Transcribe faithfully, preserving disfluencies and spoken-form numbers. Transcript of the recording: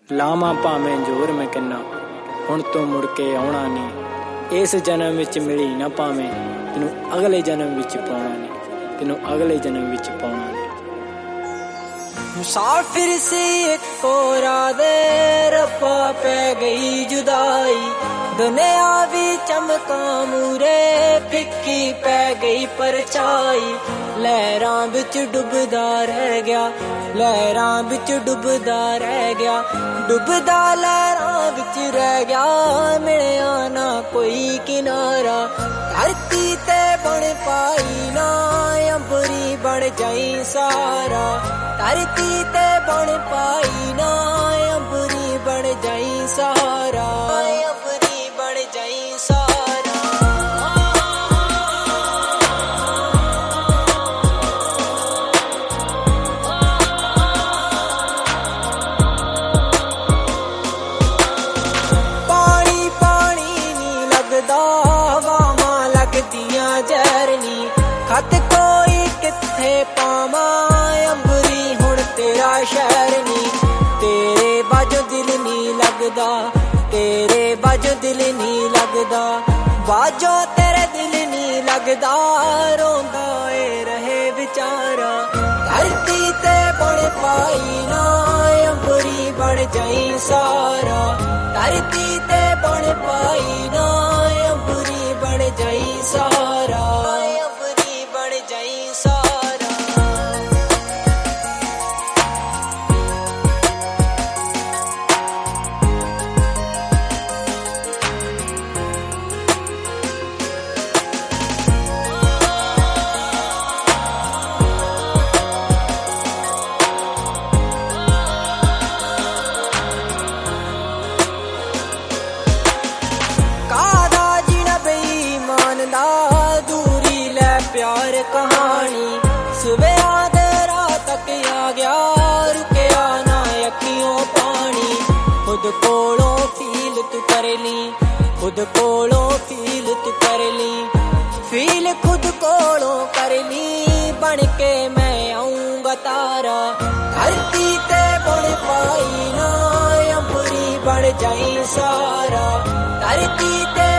ਲਾਵਾਂ ਭਾਵੇਂ ਜ਼ੋਰ ਮੈਂ ਕਿੰਨਾ, ਹੁਣ ਤੋਂ ਮੁੜ ਕੇ ਆਉਣਾ ਨਹੀਂ। ਇਸ ਜਨਮ ਵਿੱਚ ਮਿਲੀ ਨਾ ਭਾਵੇਂ, ਤੈਨੂੰ ਅਗਲੇ ਜਨਮ ਵਿੱਚ ਪਾਉਣਾ ਨਹੀਂ, ਤੈਨੂੰ ਅਗਲੇ ਜਨਮ ਵਿੱਚ ਪਾਉਣਾ ਨਹੀਂ। मुसाफिर से एको रादे रब्बा पै गई जुदाई, दुनिया भी चमका मूरे फिक्की पै गई परछाई। लहरां विच डुबदा रह गया, लहरां विच डुबदा रह गया, डुबदा लहरां विच रह गया, मिलिया ना कोई किनारा। धरती ते बन पाई ना अंबरी बन जाई सारा, धरती ते बन पाई ना अंबरी बन जाई सहारा, अंबरी बन जाई सहारा। पानी पानी नी लगदा, हवावां लगदियां जहर नी, खत कोई किथे पावां अंबरी हुण तेरा शहर नी। तेरे बाजो दिल नी लगदा, तेरे बाजो दिल नी लगदा, बाजो तेरे दिल नी लगदा, रोंदा ए रहे बेचारा। धरती ते बन पाई ना अंबरी बन जाई सारा, धरती ते बन पाई ना अंबरी बन जाई सारा, अंबरी बन जाई सारा। प्यार कहानी सुबह आधे रात तक आ गया, रुकया ना अखियों पानी। खुद कोलों फील तू कर ली, खुद कोलों फील तू कर ली, फील खुद कोलों कर ली, बन के मैं आऊंगा तारा। धरती ते बन पाई ना अंबरी बन जाई सारा, धरती ते